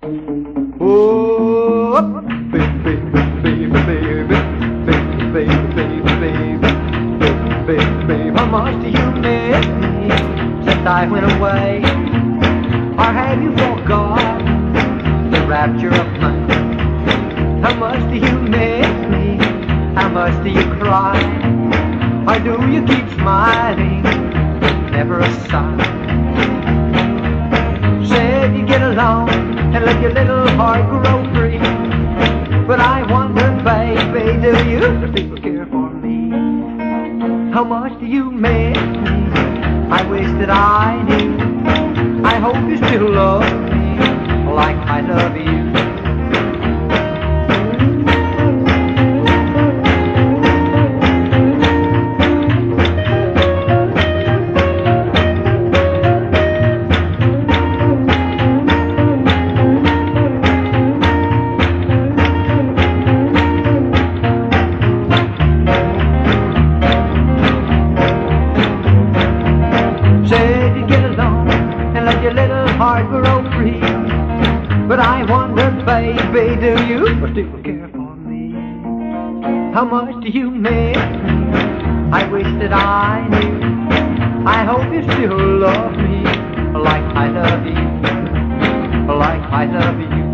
Oh, baby, baby, baby, baby, baby, baby, baby, baby, how much do you miss me since I went away? Or have you forgot the rapture of mine? How much do you miss me? How much do you cry? Or do you keep smiling, never a sigh? Said you get along and let your little heart grow free, but I wonder, baby, do you people care for me? How much do you miss me? I wish that I knew. I hope you still love me like I love you. Said you get along and let your little heart grow free, but I wonder, baby, do you still care for me? How much do you miss me? I wish that I knew. I hope you still love me like I love you, like I love you.